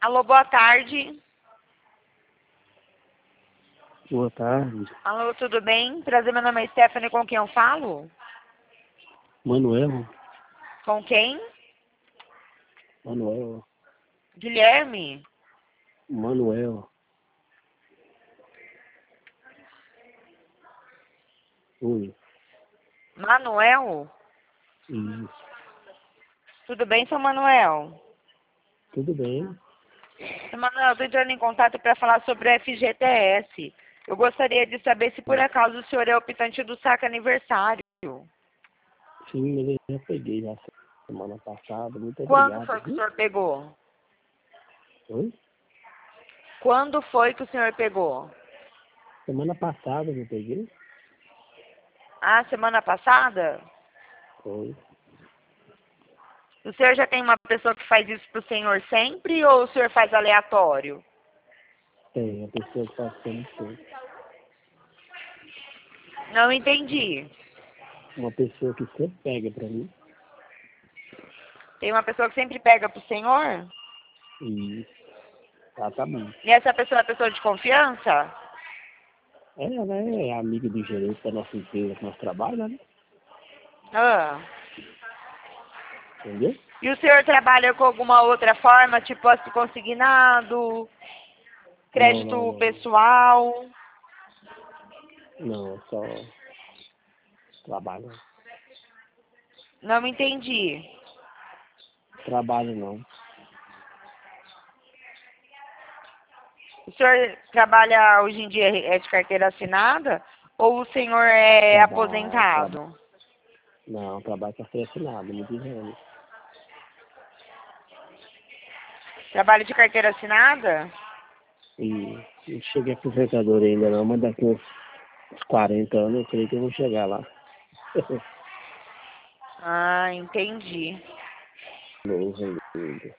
Alô, boa tarde. Boa tarde. Alô, tudo bem? Prazer, meu nome é Stephanie, com quem eu falo? Manuel. Com quem? Manuel. Guilherme? Manuel. Oi. Manuel? Isso. Tudo bem, seu Manuel? Tudo bem? Seu Manuel, estou entrando em contato para falar sobre o FGTS. Eu gostaria de saber se por acaso o senhor é optante do saque aniversário. Sim, mas eu já peguei já semana passada. Muito Quando obrigado, foi que o viu? senhor pegou? Oi? Quando foi que o senhor pegou? Semana passada eu peguei. Ah, semana passada? Foi. O senhor já tem uma pessoa que faz isso pro senhor sempre ou o senhor faz aleatório? Tem a pessoa que faz sempre. Não entendi. Uma pessoa que sempre pega pra mim. Tem uma pessoa que sempre pega pro senhor? Isso. Exatamente. E essa pessoa é pessoa de confiança? Ela é amiga do gerente da nossa empresa que nós trabalhamos, né? Ah. Entendeu? E o senhor trabalha com alguma outra forma, tipo posto consignado, Não, não, crédito não. pessoal? Não, só trabalho. Não entendi. Trabalho não. O senhor trabalha hoje em dia é de carteira assinada ou o senhor é Trabalho. aposentado? Não, trabalho para ser assinado, me dizendo. Trabalha de carteira assinada? E não cheguei aposentador ainda não, mas daqui uns 40 anos eu creio que eu vou chegar lá. Ah, entendi. Novo ainda.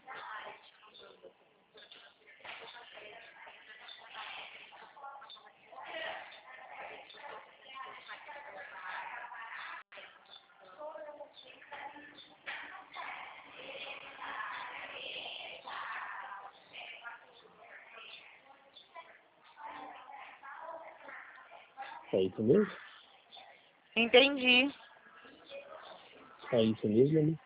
É isso mesmo? Entendi. É isso mesmo, né?